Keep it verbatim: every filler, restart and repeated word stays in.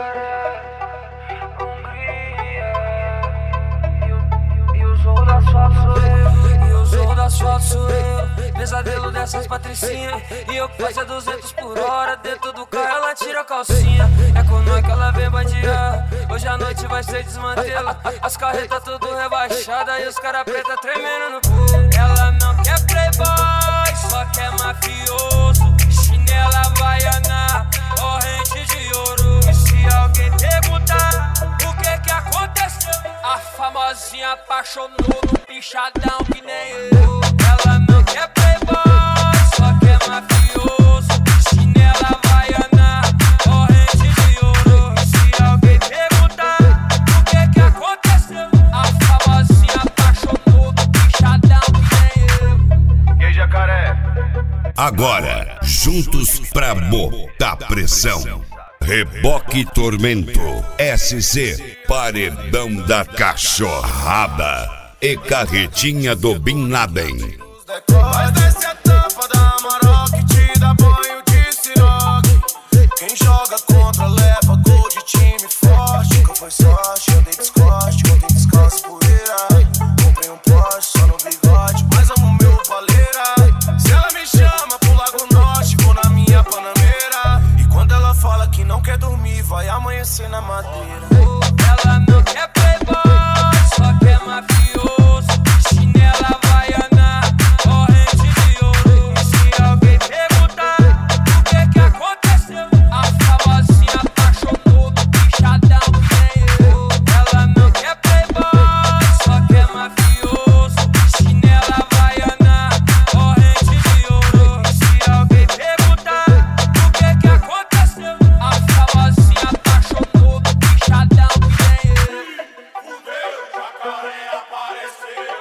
jacaré, Hungria. E o jogo da asfalto sou eu. E o jogo da asfalto sou eu. Pesadelo dessas patricinhas. E eu que fazia duzentos por hora. Dentro do carro ela tira a calcinha. É com nós que ela vem bandear. Hoje a noite vai ser desmantelo. As carretas tudo rebaixadas. E os cara preta tremendo no pulo. Ela não quer playboy, só quer mafioso. Chinela havaiana, corrente de ouro. E se alguém perguntar o que que aconteceu, a famosinha apaixonou no pichadão que nem eu. Ela não quer playboy, só quer mafioso. Chinela havaiana, corrente de ouro. E se alguém perguntar o que que aconteceu, a famosinha apaixonou no pichadão que nem eu. E aí, jacaré? Agora, juntos pra botar pressão. Reboque Tormento, S C, Paredão da Cachorrada e Carretinha do Bin Laden. Mas desce a tampa da Amarok que te dá banho de siroque. Quem joga contra leva gol de time forte. Nunca foi sorte, eu dei descoste, contei descanso poeira. Comprei um Porsche só no bigode, mas amo meu paleira. Se ela me chama pro Lago Norte, vou na minha Panameira. E quando ela fala que não quer dormir, vai amanhecer na madeira. Ela não quer playboy, só quer mafioso. Chinela havaiana, corrente de ouro. E se alguém perguntar o que que aconteceu, a famosinha apaixonou no pichadão que nem eu. Ela não quer playboy, só quer mafioso. Chinela havaiana, corrente de ouro. E se alguém perguntar o que que aconteceu, a famosinha apaixonou no pichadão que nem eu. O jacaré apareceu.